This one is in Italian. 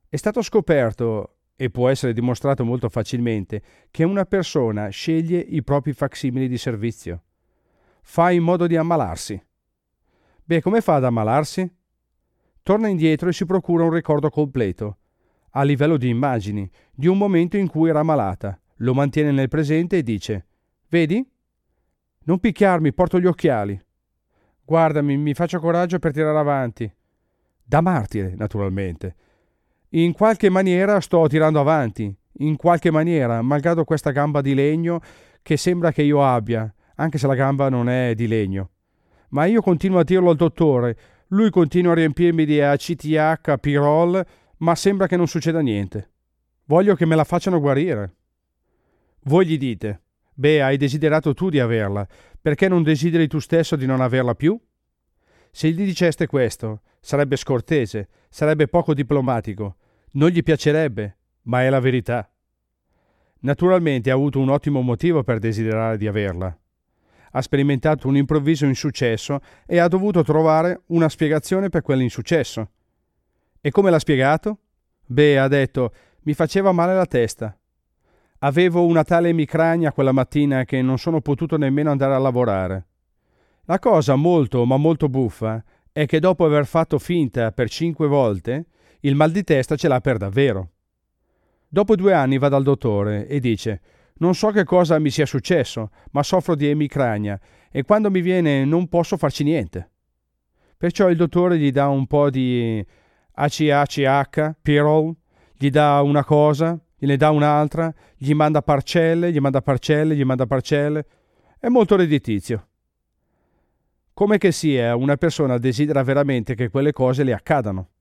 È stato scoperto, e può essere dimostrato molto facilmente, che una persona sceglie i propri facsimili di servizio. Fa in modo di ammalarsi. Beh, come fa ad ammalarsi? Torna indietro e si procura un ricordo completo, a livello di immagini, di un momento in cui era malata, lo mantiene nel presente e dice: Vedi? Non picchiarmi, porto gli occhiali. Guardami, mi faccio coraggio per tirare avanti. Da martire, naturalmente. In qualche maniera sto tirando avanti, in qualche maniera, malgrado questa gamba di legno che sembra che io abbia, anche se la gamba non è di legno. Ma io continuo a dirlo al dottore, lui continua a riempirmi di ACTH, Pirol, ma sembra che non succeda niente. Voglio che me la facciano guarire. Voi gli dite: beh, hai desiderato tu di averla, perché non desideri tu stesso di non averla più? Se gli diceste questo, sarebbe scortese, sarebbe poco diplomatico, non gli piacerebbe, ma è la verità. Naturalmente ha avuto un ottimo motivo per desiderare di averla. Ha sperimentato un improvviso insuccesso e ha dovuto trovare una spiegazione per quell'insuccesso. E come l'ha spiegato? Beh, ha detto: mi faceva male la testa. Avevo una tale emicrania quella mattina che non sono potuto nemmeno andare a lavorare. La cosa molto, ma molto buffa è che dopo aver fatto finta per 5 volte, il mal di testa ce l'ha per davvero. Dopo 2 anni va dal dottore e dice: non so che cosa mi sia successo, ma soffro di emicrania e quando mi viene non posso farci niente. Perciò il dottore gli dà un po' di ACH, Pirol, gli dà una cosa, gliene dà un'altra, gli manda parcelle, gli manda parcelle, gli manda parcelle. È molto redditizio. Come che sia, una persona desidera veramente che quelle cose le accadano.